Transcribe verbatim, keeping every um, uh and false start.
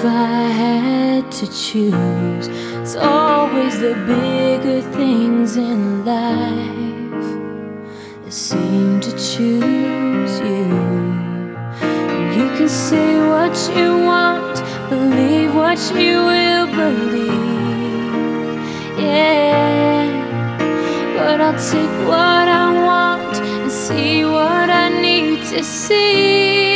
I had to choose, it's always the bigger things in life that seem to choose you. And you can say what you want, believe what you will believe, yeah. But I'll take what I want and see what I need to see.